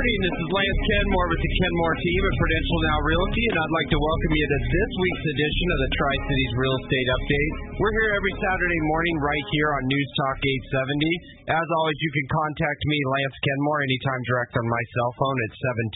morning. This is Lance Kenmore with the Kenmore team at Prudential Now Realty, and I'd like to welcome you to this week's edition of the Tri-Cities Real Estate Update. We're here every Saturday morning right here on News Talk 870. As always, you can contact me, Lance Kenmore, anytime direct on my cell phone at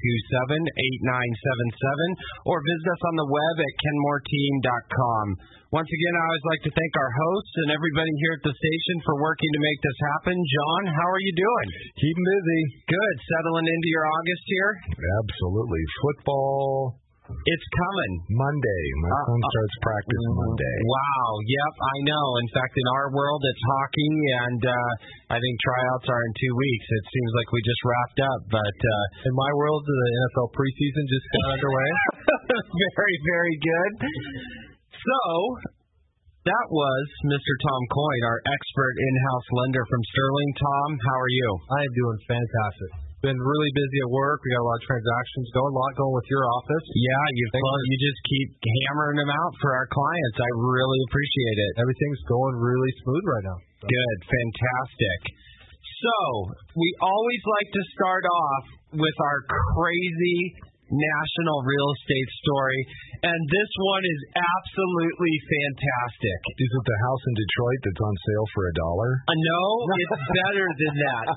727-8977, or visit us on the web at kenmoreteam.com. Once again, I always like to thank our hosts and everybody here at the station for working to make this happen. John, how are you doing? Keeping busy. Good. Settling into your August here? Absolutely. Football. It's coming. Monday. My son starts practice Monday. Wow. Yep, I know. In fact, in our world, it's hockey, and I think tryouts are in 2 weeks. It seems like we just wrapped up. But in my world, the NFL preseason just got underway. Very, very good. So, that was Mr. Tom Coyne, our expert in-house lender from Sterling. Tom, how are you? I am doing fantastic. Been really busy at work. We got a lot of transactions going, a lot going with your office. Yeah, you just keep hammering them out for our clients. I really appreciate it. Everything's going really smooth right now. Good, fantastic. So, we always like to start off with our crazy national real estate story, and this one is absolutely fantastic. Is it the house in Detroit that's on sale for $1? No, it's better than that.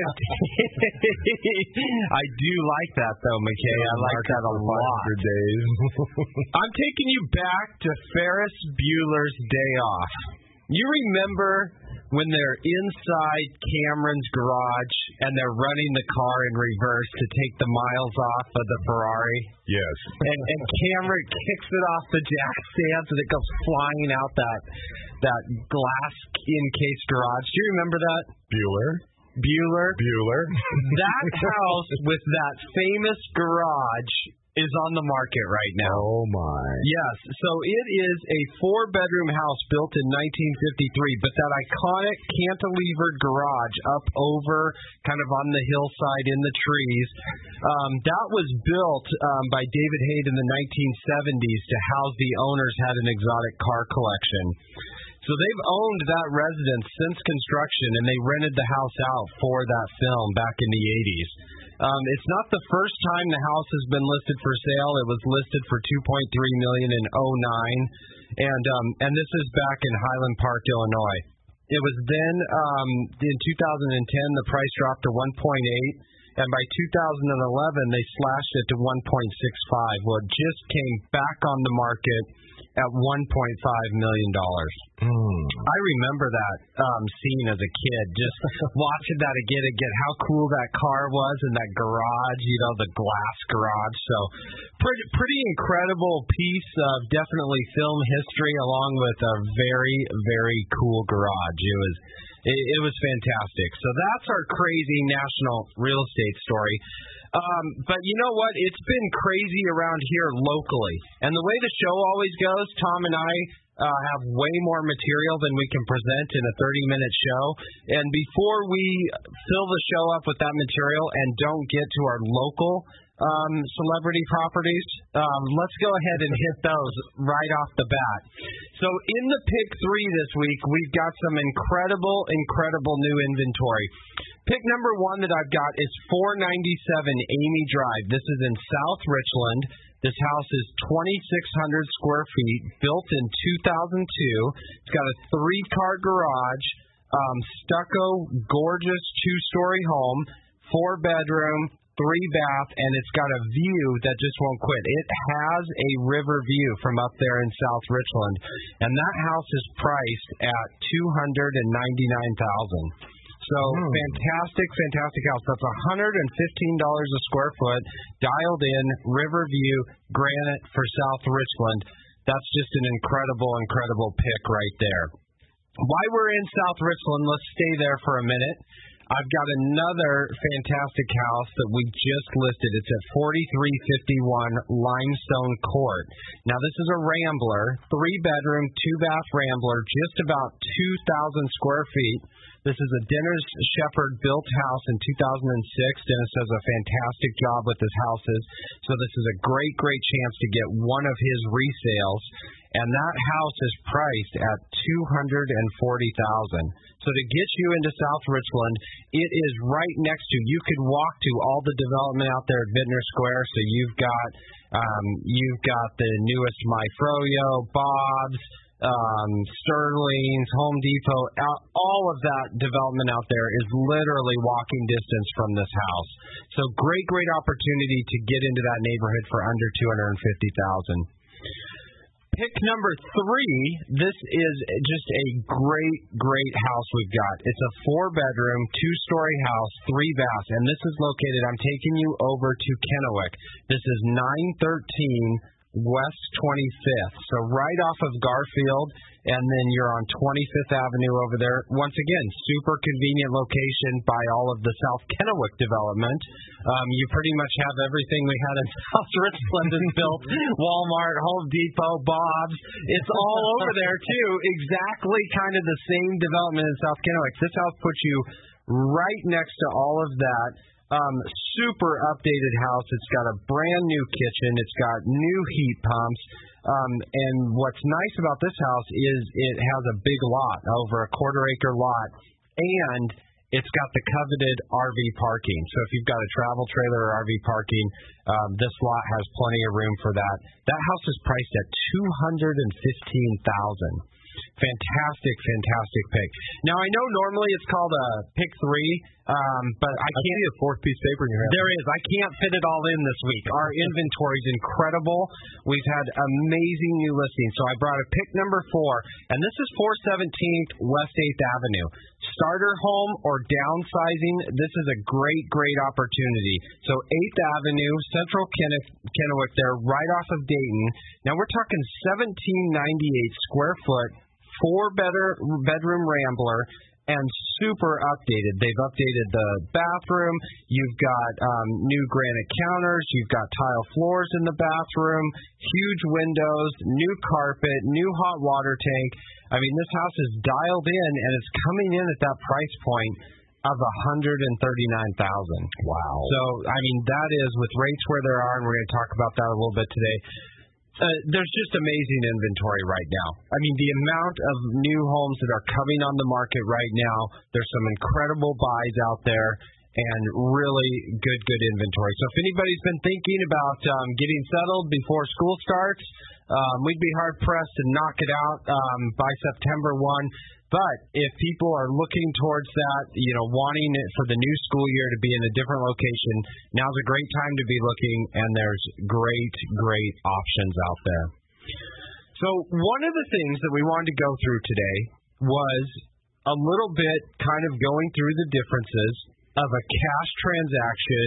I do like that, though, McKay. I like that a lot. Days. I'm taking you back to Ferris Bueller's Day Off. You remember when they're inside Cameron's garage and they're running the car in reverse to take the miles off of the Ferrari? Yes. And Cameron kicks it off the jack stands and it goes flying out that glass encased garage. Do you remember that? Bueller. That house with that famous garage is on the market right now. Oh, my. Yes. So it is a 4-bedroom house built in 1953, but that iconic cantilevered garage up over kind of on the hillside in the trees, that was built by David Haid in the 1970s to house the owners had an exotic car collection. So they've owned that residence since construction, and they rented the house out for that film back in the 80s. It's not the first time the house has been listed for sale. It was listed for $2.3 million in 2009, and this is back in Highland Park, Illinois. It was then in 2010 the price dropped to 1.8, and by 2011 they slashed it to 1.65. Well, it just came back on the market at $1.5 million. I remember that scene as a kid, just watching that again how cool that car was in that garage, the glass garage. So pretty incredible piece of definitely film history, along with a very, very cool garage. It was fantastic. So that's our crazy national real estate story. But you know what? It's been crazy around here locally. And the way the show always goes, Tom and I have way more material than we can present in a 30-minute show. And before we fill the show up with that material and don't get to our local celebrity properties, let's go ahead and hit those right off the bat. So in the pick 3 this week, we've got some incredible new inventory. Pick number 1 that I've got is 497 Amy Drive. This is in South Richland. This house is 2,600 square feet, built in 2002. It's got a 3-car garage, stucco, gorgeous 2-story home, 4-bedroom, 3-bath, and it's got a view that just won't quit. It has a river view from up there in South Richland, and that house is priced at $299,000. So fantastic house. That's $115 a square foot, dialed in, river view, granite for South Richland. That's just an incredible pick right there. While we're in South Richland, let's stay there for a minute. I've got another fantastic house that we just listed. It's at 4351 Limestone Court. Now, this is a Rambler, 3-bedroom, 2-bath Rambler, just about 2,000 square feet. This is a Dennis Shepard built house in 2006. Dennis does a fantastic job with his houses. So this is a great chance to get one of his resales. and that house is priced at $240,000. So to get you into South Richland, it is right next to. You could walk to all the development out there at Vintner Square. So you've got the newest My Froyo, Bob's, Sterling's, Home Depot. All of that development out there is literally walking distance from this house. So great opportunity to get into that neighborhood for under $250,000. Pick number 3, this is just a great house we've got. It's a 4-bedroom, 2-story house, 3 baths, and this is located, I'm taking you over to Kennewick. This is 913 West 25th, so right off of Garfield, and then you're on 25th Avenue over there. Once again, super convenient location by all of the South Kennewick development. You pretty much have everything we had in South Richland is built. Walmart, Home Depot, Bob's. It's all over there, too. Exactly kind of the same development in South Kennewick. This house puts you right next to all of that. Super updated house. It's got a brand new kitchen. It's got new heat pumps. And what's nice about this house is it has a big lot, over a 1/4-acre lot, and it's got the coveted RV parking. So if you've got a travel trailer or RV parking, this lot has plenty of room for that. That house is priced at $215,000. Fantastic pick. Now, I know normally it's called a pick 3, but I can't see a 4th piece of paper in your hand. There is. I can't fit it all in this week. Our inventory is incredible. We've had amazing new listings. So I brought a pick number 4, and this is 417th West 8th Avenue. Starter home or downsizing, this is a great opportunity. So 8th Avenue, Central Kennewick there, right off of Dayton. Now we're talking 1798 square foot, 4-bedroom rambler, and super updated. They've updated the bathroom. You've got new granite counters. You've got tile floors in the bathroom, huge windows, new carpet, new hot water tank. I mean, this house is dialed in, and it's coming in at that price point of $139,000. Wow. So, I mean, that is with rates where they are, and we're going to talk about that a little bit today. There's just amazing inventory right now. I mean, the amount of new homes that are coming on the market right now, there's some incredible buys out there and really good inventory. So if anybody's been thinking about getting settled before school starts, we'd be hard-pressed to knock it out by September 1. But if people are looking towards that, wanting it for the new school year to be in a different location, now's a great time to be looking, and there's great options out there. So one of the things that we wanted to go through today was a little bit kind of going through the differences of a cash transaction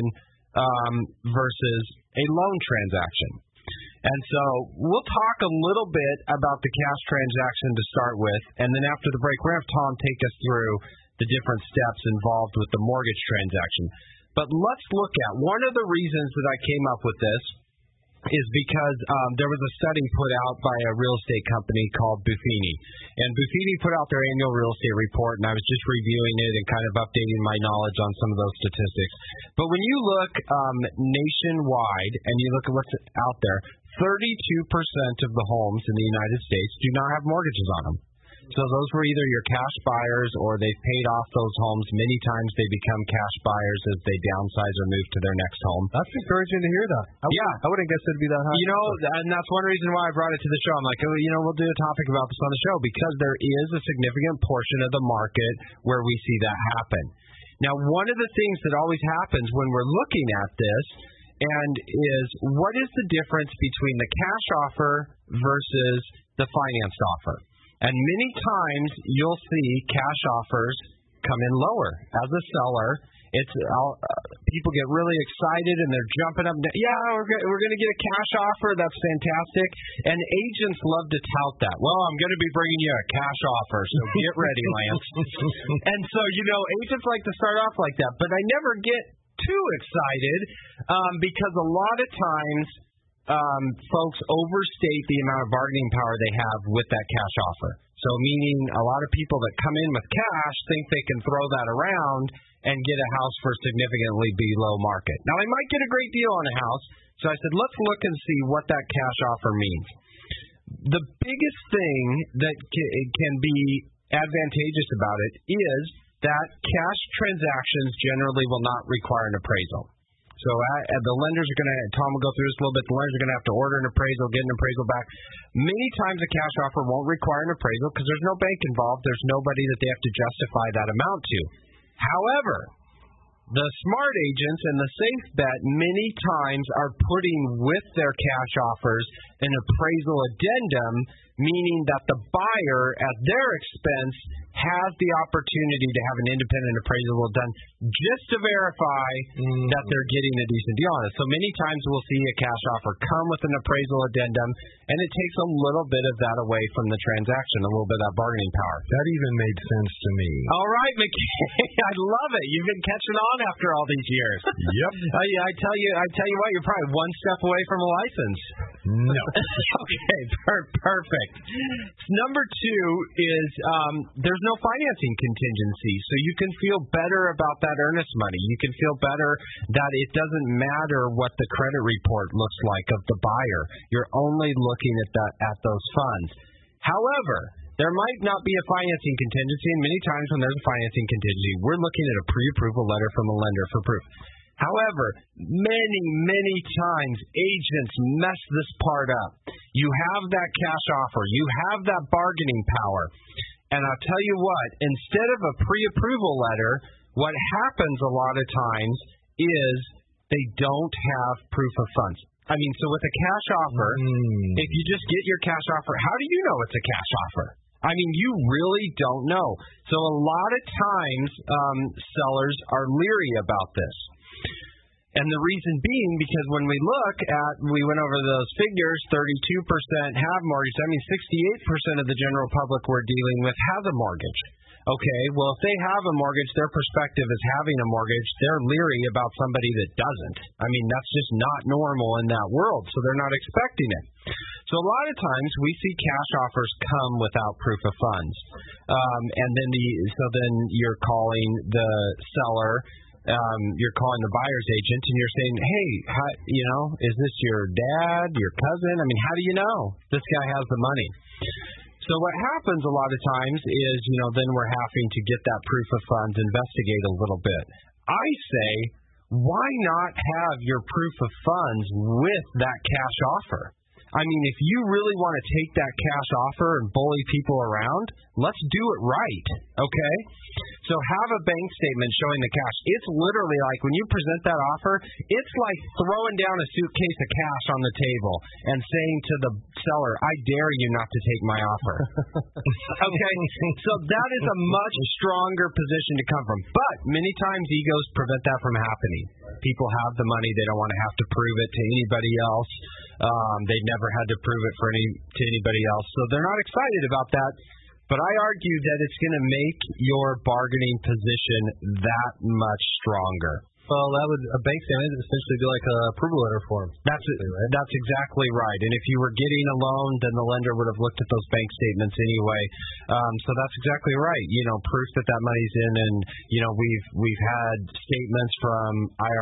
versus a loan transaction. And so we'll talk a little bit about the cash transaction to start with, and then after the break, we're going to have Tom take us through the different steps involved with the mortgage transaction. But let's look at one of the reasons that I came up with this is because there was a study put out by a real estate company called Buffini. And Buffini put out their annual real estate report, and I was just reviewing it and kind of updating my knowledge on some of those statistics. But when you look nationwide and you look at what's out there, 32% of the homes in the United States do not have mortgages on them. So those were either your cash buyers or they've paid off those homes. Many times they become cash buyers as they downsize or move to their next home. That's encouraging to hear that. I wouldn't guess it'd be that high. And that's one reason why I brought it to the show. I'm like, we'll do a topic about this on the show because there is a significant portion of the market where we see that happen. Now, one of the things that always happens when we're looking at this is what is the difference between the cash offer versus the financed offer? And many times you'll see cash offers come in lower. As a seller, people get really excited and they're jumping up. Yeah, we're going to get a cash offer. That's fantastic. And agents love to tout that. Well, I'm going to be bringing you a cash offer, so get ready, Lance. And so, agents like to start off like that. But I never get too excited because a lot of times folks overstate the amount of bargaining power they have with that cash offer. So meaning a lot of people that come in with cash think they can throw that around and get a house for significantly below market. Now, they might get a great deal on a house, so I said, let's look and see what that cash offer means. The biggest thing that can be advantageous about it is that cash transactions generally will not require an appraisal. So the lenders are going to, Tom will go through this a little bit, the lenders are going to have to order an appraisal, get an appraisal back. Many times a cash offer won't require an appraisal because there's no bank involved. There's nobody that they have to justify that amount to. However, the smart agents and the safe bet many times are putting with their cash offers an appraisal addendum, meaning that the buyer, at their expense, has the opportunity to have an independent appraisal done just to verify that they're getting a decent deal on it. So many times we'll see a cash offer come with an appraisal addendum, and it takes a little bit of that away from the transaction, a little bit of that bargaining power. That even made sense to me. All right, McKay, I love it. You've been catching on after all these years. Yep. I tell you what, you're probably one step away from a license. No. Okay, perfect. Number two is there's no financing contingency, so you can feel better about that earnest money. You can feel better that it doesn't matter what the credit report looks like of the buyer. You're only looking at those funds. However, there might not be a financing contingency, and many times when there's a financing contingency, we're looking at a pre-approval letter from a lender for proof. However, many times agents mess this part up. You have that cash offer. You have that bargaining power. And I'll tell you what, instead of a pre-approval letter, what happens a lot of times is they don't have proof of funds. I mean, so with a cash offer, if you just get your cash offer, how do you know it's a cash offer? I mean, you really don't know. So a lot of times sellers are leery about this. And the reason being, because when we went over those figures, 32% have mortgage. I mean, 68% of the general public we're dealing with has a mortgage. Okay, well, if they have a mortgage, their perspective is having a mortgage. They're leery about somebody that doesn't. I mean, that's just not normal in that world, so they're not expecting it. So a lot of times we see cash offers come without proof of funds. And then then you're calling the seller. You're calling the buyer's agent and you're saying, hey, is this your dad, your cousin? I mean, how do you know this guy has the money? So what happens a lot of times is, then we're having to get that proof of funds, investigate a little bit. I say, why not have your proof of funds with that cash offer? I mean, if you really want to take that cash offer and bully people around, let's do it right, okay? So have a bank statement showing the cash. It's literally like when you present that offer, it's like throwing down a suitcase of cash on the table and saying to the seller, I dare you not to take my offer. Okay? So that is a much stronger position to come from. But many times egos prevent that from happening. People have the money. They don't want to have to prove it to anybody else. They've never had to prove it to anybody else. So they're not excited about that. But I argue that it's going to make your bargaining position that much stronger. Well, a bank statement would essentially be like a approval letter form. That's exactly right. And if you were getting a loan, then the lender would have looked at those bank statements anyway. So that's exactly right. Proof that money's in, and we've had statements from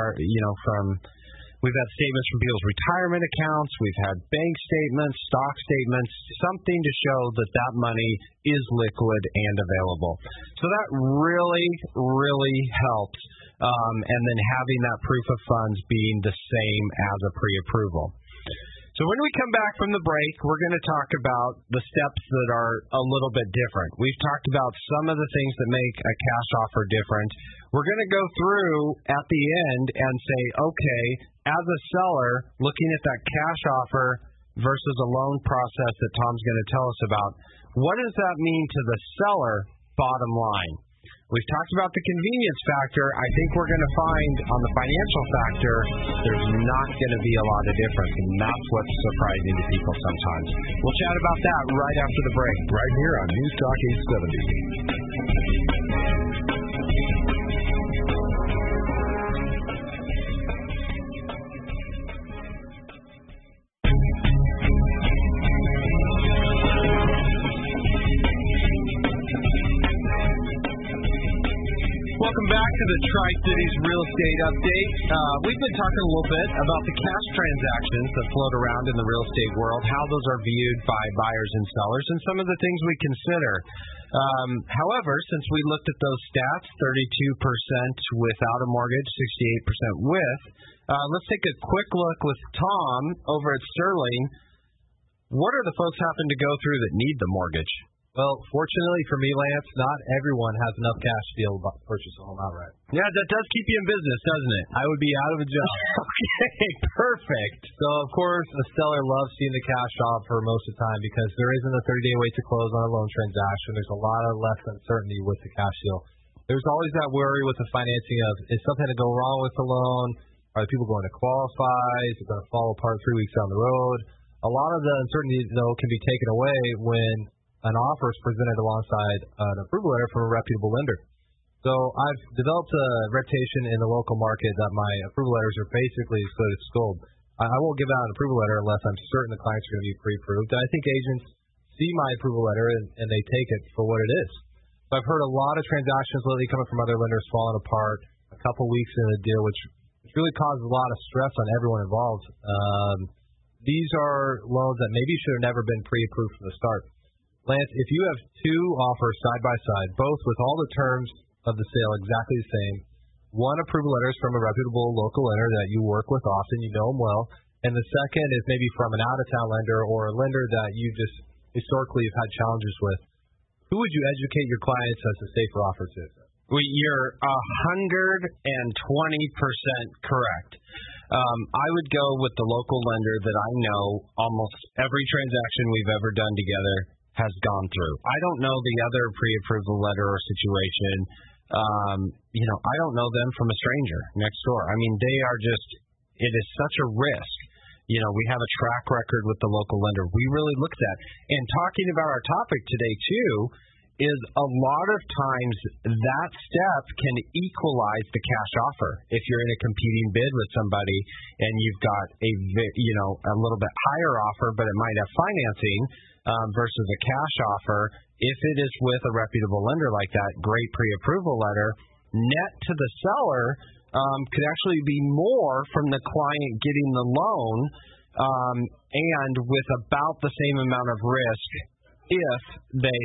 We've had statements from people's retirement accounts. We've had bank statements, stock statements, something to show that money is liquid and available. So that really, really helps. And then having that proof of funds being the same as a pre-approval. So when we come back from the break, we're going to talk about the steps that are a little bit different. We've talked about some of the things that make a cash offer different. We're going to go through at the end and say, okay, as a seller, looking at that cash offer versus a loan process that Tom's going to tell us about, what does that mean to the seller bottom line? We've talked about the convenience factor. I think we're going to find on the financial factor, there's not going to be a lot of difference, and that's what's surprising to people sometimes. We'll chat about that right after the break. Right here on News Talk 870. Welcome back to the Tri-Cities Real Estate Update. We've been talking a little bit about the cash transactions that float around in the real estate world, how those are viewed by buyers and sellers, and some of the things we consider. However, since we looked at those stats, 32% without a mortgage, 68% with, let's take a quick look with Tom over at Sterling. What are the folks happen to go through that need the mortgage? Well, fortunately for me, Lance, not everyone has enough cash to be able to purchase a home outright. Yeah, that does keep you in business, doesn't it? I would be out of a job. Okay, perfect. So, of course, a seller loves seeing the cash offer most of the time because there isn't a 30-day wait to close on a loan transaction. There's a lot of less uncertainty with the cash deal. There's always that worry with the financing of, is something to go wrong with the loan? Are the people going to qualify? Is it going to fall apart 3 weeks down the road? A lot of the uncertainty, though, can be taken away when an offer is presented alongside an approval letter from a reputable lender. So I've developed a reputation in the local market that my approval letters are basically as good as gold. I won't give out an approval letter unless I'm certain the clients are going to be pre-approved. And I think agents see my approval letter and they take it for what it is. So I've heard a lot of transactions lately coming from other lenders falling apart a couple weeks in the deal, which really causes a lot of stress on everyone involved. These are loans that maybe should have never been pre-approved from the start. Lance, if you have two offers side by side, both with all the terms of the sale exactly the same, one approval letter is from a reputable local lender that you work with often, you know them well, and the second is maybe from an out-of-town lender or a lender that you just historically have had challenges with, who would you educate your clients as a safer offer to? Well, you're 120% correct. I would go with the local lender that I know almost every transaction we've ever done together has gone through. I don't know the other pre-approval letter or situation. I don't know them from a stranger next door. I mean, they are just, it is such a risk. We have a track record with the local lender. We really looked at. And talking about our topic today, too, is a lot of times that step can equalize the cash offer. If you're in a competing bid with somebody and you've got a little bit higher offer, but it might have financing versus a cash offer, if it is with a reputable lender like that, great pre-approval letter, net to the seller could actually be more from the client getting the loan and with about the same amount of risk if they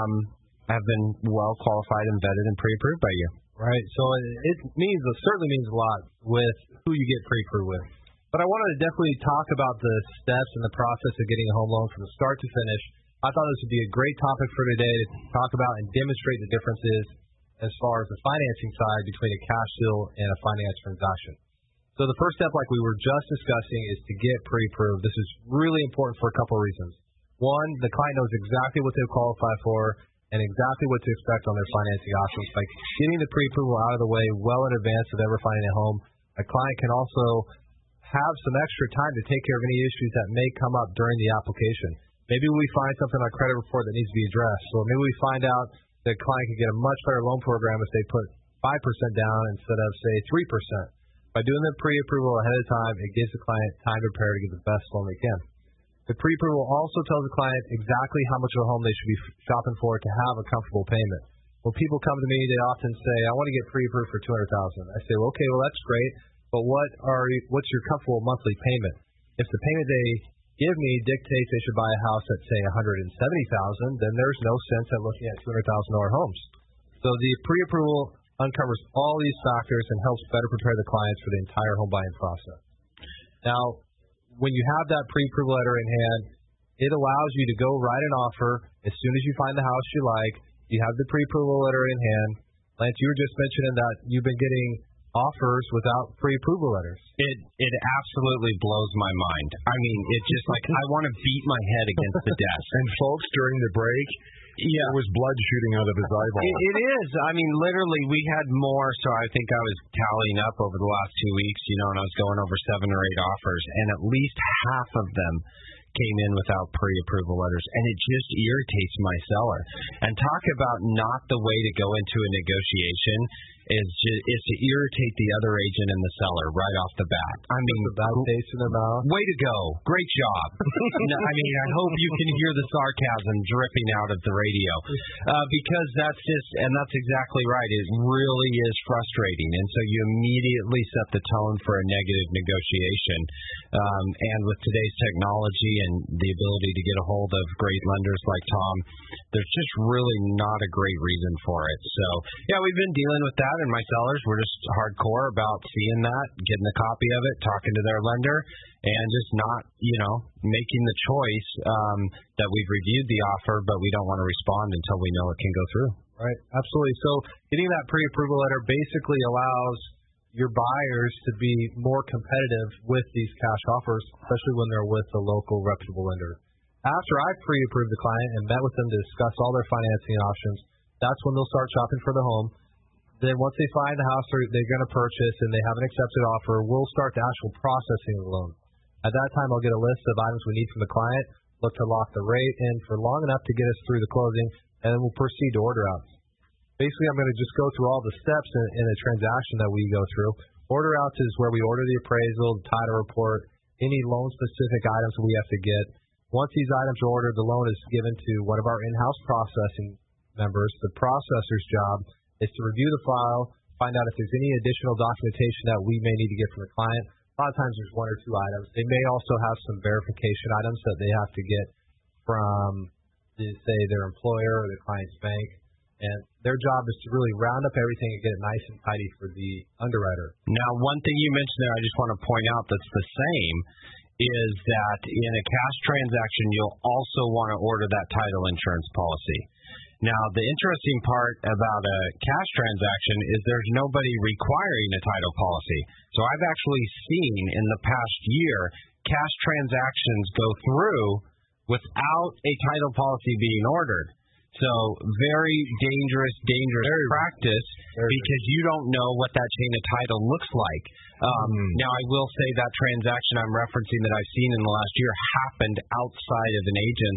have been well qualified and vetted and pre-approved by you. Right. So it certainly means a lot with who you get pre-approved with. But I wanted to definitely talk about the steps and the process of getting a home loan from the start to finish. I thought this would be a great topic for today to talk about and demonstrate the differences as far as the financing side between a cash deal and a finance transaction. So the first step, like we were just discussing, is to get pre-approved. This is really important for a couple of reasons. One, the client knows exactly what they qualify for and exactly what to expect on their financing options. By getting the pre-approval out of the way well in advance of ever finding a home, a client can also have some extra time to take care of any issues that may come up during the application. Maybe we find something on a credit report that needs to be addressed. So maybe we find out that a client can get a much better loan program if they put 5% down instead of, say, 3%. By doing the pre-approval ahead of time, it gives the client time to prepare to get the best loan they can. The pre-approval also tells the client exactly how much of a home they should be shopping for to have a comfortable payment. When people come to me, they often say, I want to get pre-approved for $200,000. I say, well, okay, well, that's great, but what's your comfortable monthly payment? If the payment they give me dictates they should buy a house at, say, $170,000, then there's no sense in looking at $200,000 homes. So the pre-approval uncovers all these factors and helps better prepare the clients for the entire home buying process. Now, when you have that pre-approval letter in hand, it allows you to go write an offer as soon as you find the house you like. You have the pre-approval letter in hand. Lance, you were just mentioning that you've been getting offers without pre-approval letters. It absolutely blows my mind. I mean, it's just like I want to beat my head against the desk. And folks, during the break, there was blood shooting out of his eyeball. It is. I mean, literally, we had more. So I think I was tallying up over the last 2 weeks, and I was going over 7 or 8 offers, and at least half of them came in without pre-approval letters, and it just irritates my seller. And talk about not the way to go into a negotiation is to irritate the other agent and the seller right off the bat. I mean, the bad taste in their mouth. Way to go. Great job. No, I mean, I hope you can hear the sarcasm dripping out of the radio because that's exactly right. It really is frustrating. And so you immediately set the tone for a negative negotiation. And with today's technology and the ability to get a hold of great lenders like Tom, there's just really not a great reason for it. So, yeah, we've been dealing with that, and my sellers were just hardcore about seeing that, getting a copy of it, talking to their lender, and just not, making the choice that we've reviewed the offer, but we don't want to respond until we know it can go through. Right, absolutely. So getting that pre-approval letter basically allows your buyers to be more competitive with these cash offers, especially when they're with a local reputable lender. After I've pre-approved the client and met with them to discuss all their financing options, that's when they'll start shopping for the home. Then once they find the house they're going to purchase and they have an accepted offer, we'll start the actual processing of the loan. At that time, I'll get a list of items we need from the client, look to lock the rate in for long enough to get us through the closing, and then we'll proceed to order outs. Basically, I'm going to just go through all the steps in a transaction that we go through. Order outs is where we order the appraisal, the title report, any loan-specific items we have to get. Once these items are ordered, the loan is given to one of our in-house processing members. The processor's job is to review the file, find out if there's any additional documentation that we may need to get from the client. A lot of times there's one or two items. They may also have some verification items that they have to get from, say, their employer or the client's bank. And their job is to really round up everything and get it nice and tidy for the underwriter. Now, one thing you mentioned there I just want to point out that's the same is that in a cash transaction, you'll also want to order that title insurance policy. Now, the interesting part about a cash transaction is there's nobody requiring a title policy. So I've actually seen in the past year cash transactions go through without a title policy being ordered. So very dangerous practice because you don't know what that chain of title looks like. Now, I will say that transaction I'm referencing that I've seen in the last year happened outside of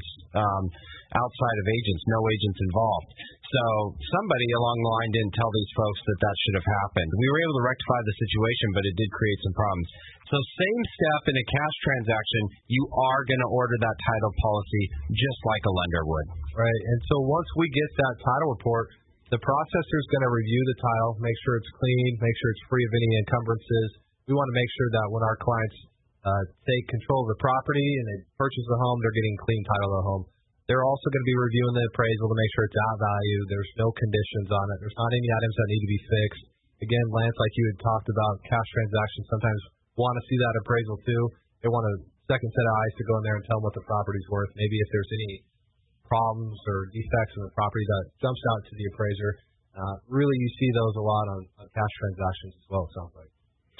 agents, no agents involved. So somebody along the line didn't tell these folks that should have happened. We were able to rectify the situation, but it did create some problems. So same step in a cash transaction, you are going to order that title policy just like a lender would. Right, and so once we get that title report, the processor is going to review the title, make sure it's clean, make sure it's free of any encumbrances. We want to make sure that when our clients take control of the property and they purchase the home, they're getting clean title of the home. They're also going to be reviewing the appraisal to make sure it's at value. There's no conditions on it. There's not any items that need to be fixed. Again, Lance, like you had talked about, cash transactions sometimes want to see that appraisal too. They want a second set of eyes to go in there and tell them what the property's worth. Maybe if there's any problems or defects in the property that jumps out to the appraiser. Really, you see those a lot on cash transactions as well, it sounds like.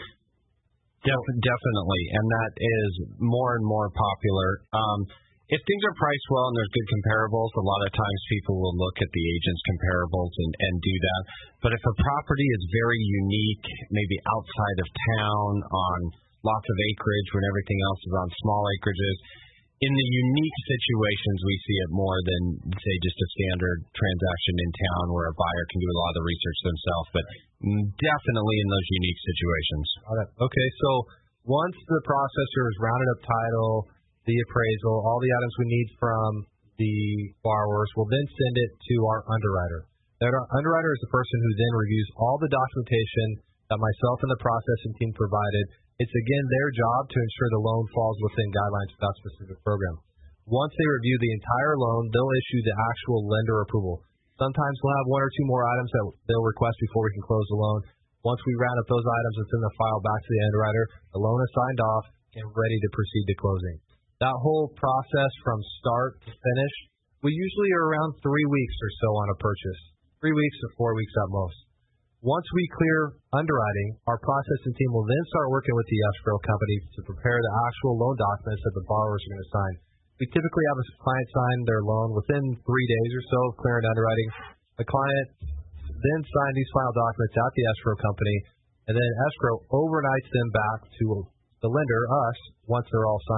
Definitely, and that is more and more popular. If things are priced well and there's good comparables, a lot of times people will look at the agent's comparables and do that. But if a property is very unique, maybe outside of town, on lots of acreage when everything else is on small acreages, in the unique situations, we see it more than, say, just a standard transaction in town where a buyer can do a lot of the research themselves, but definitely in those unique situations. Okay, so once the processor has rounded up title, the appraisal, all the items we need from the borrowers, we'll then send it to our underwriter. That underwriter is the person who then reviews all the documentation that myself and the processing team provided. It's, again, their job to ensure the loan falls within guidelines for that specific program. Once they review the entire loan, they'll issue the actual lender approval. Sometimes we'll have one or two more items that they'll request before we can close the loan. Once we round up those items and send the file back to the underwriter, the loan is signed off and ready to proceed to closing. That whole process from start to finish, we usually are around 3 weeks or so on a purchase, 3 weeks to 4 weeks at most. Once we clear underwriting, our processing team will then start working with the escrow company to prepare the actual loan documents that the borrowers are going to sign. We typically have a client sign their loan within 3 days or so of clearing underwriting. The client then signs these final documents at the escrow company, and then escrow overnights them back to the lender, us, once they're all signed.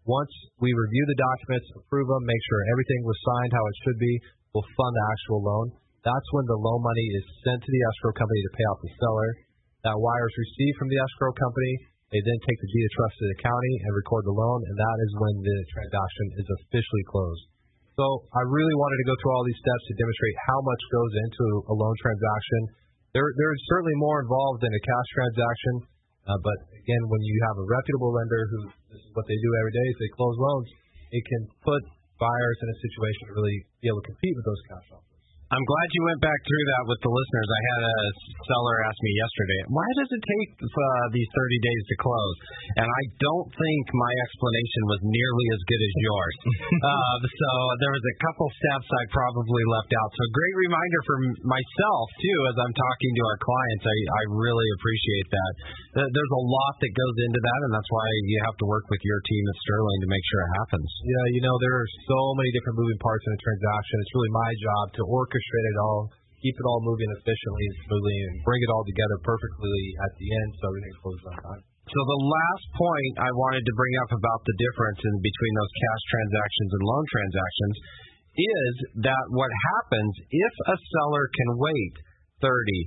Once we review the documents, approve them, make sure everything was signed how it should be, we'll fund the actual loan. That's when the loan money is sent to the escrow company to pay off the seller. That wire is received from the escrow company. They then take the deed of trust to the county and record the loan, and that is when the transaction is officially closed. So I really wanted to go through all these steps to demonstrate how much goes into a loan transaction. There's certainly more involved than a cash transaction, but again, when you have a reputable lender who, this is what they do every day, is they close loans, it can put buyers in a situation to really be able to compete with those cash offers. I'm glad you went back through that with the listeners. I had a seller ask me yesterday, why does it take these 30 days to close? And I don't think my explanation was nearly as good as yours. So there was a couple steps I probably left out. So a great reminder for myself, too, as I'm talking to our clients. I really appreciate that. There's a lot that goes into that, and that's why you have to work with your team at Sterling to make sure it happens. Yeah, there are so many different moving parts in a transaction. It's really my job to orchestrate it all, keep it all moving efficiently and smoothly, and bring it all together perfectly at the end so everything closes on time. So the last point I wanted to bring up about the difference in between those cash transactions and loan transactions is that what happens if a seller can wait 30,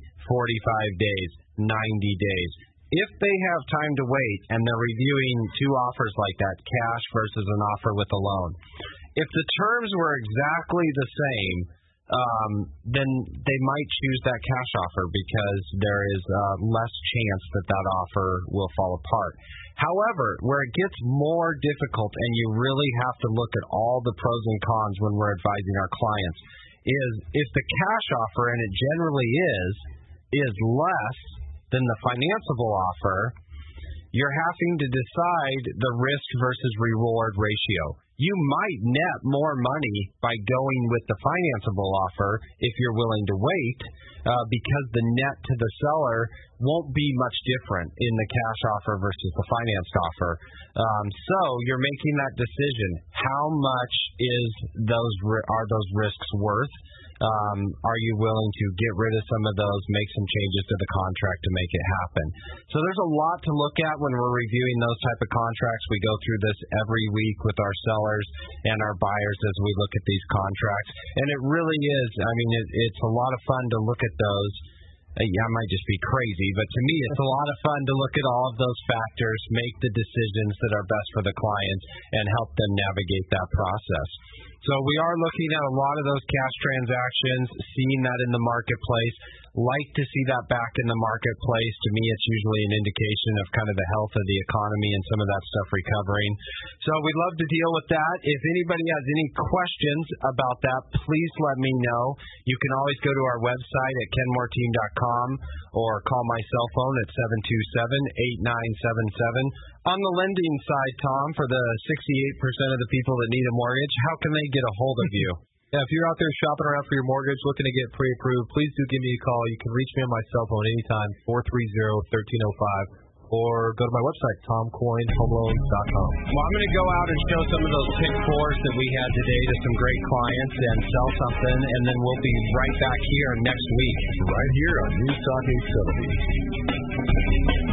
45 days, 90 days, if they have time to wait and they're reviewing two offers like that, cash versus an offer with a loan, if the terms were exactly the same, then they might choose that cash offer because there is less chance that that offer will fall apart. However, where it gets more difficult and you really have to look at all the pros and cons when we're advising our clients is if the cash offer, and it generally is less than the financeable offer, you're having to decide the risk versus reward ratio. You might net more money by going with the financeable offer if you're willing to wait because the net to the seller won't be much different in the cash offer versus the financed offer. So you're making that decision. How much are those risks worth? Are you willing to get rid of some of those, make some changes to the contract to make it happen? So there's a lot to look at when we're reviewing those type of contracts. We go through this every week with our sellers and our buyers as we look at these contracts. And it really is, it's a lot of fun to look at those. I might just be crazy, but to me it's a lot of fun to look at all of those factors, make the decisions that are best for the clients, and help them navigate that process. So we are looking at a lot of those cash transactions, seeing that in the marketplace. Like to see that back in the marketplace. To me, it's usually an indication of kind of the health of the economy and some of that stuff recovering. So we'd love to deal with that. If anybody has any questions about that, please let me know. You can always go to our website at kenmoreteam.com or call my cell phone at 727-8977. On the lending side, Tom, for the 68% of the people that need a mortgage, how can they get a hold of you? Yeah, if you're out there shopping around for your mortgage, looking to get pre-approved, please do give me a call. You can reach me on my cell phone anytime, 430-1305, or go to my website, tomcoynehomeloans.com. Well, I'm going to go out and show some of those pick fours that we had today to some great clients and sell something, and then we'll be right back here next week. Right here on News Talk 870.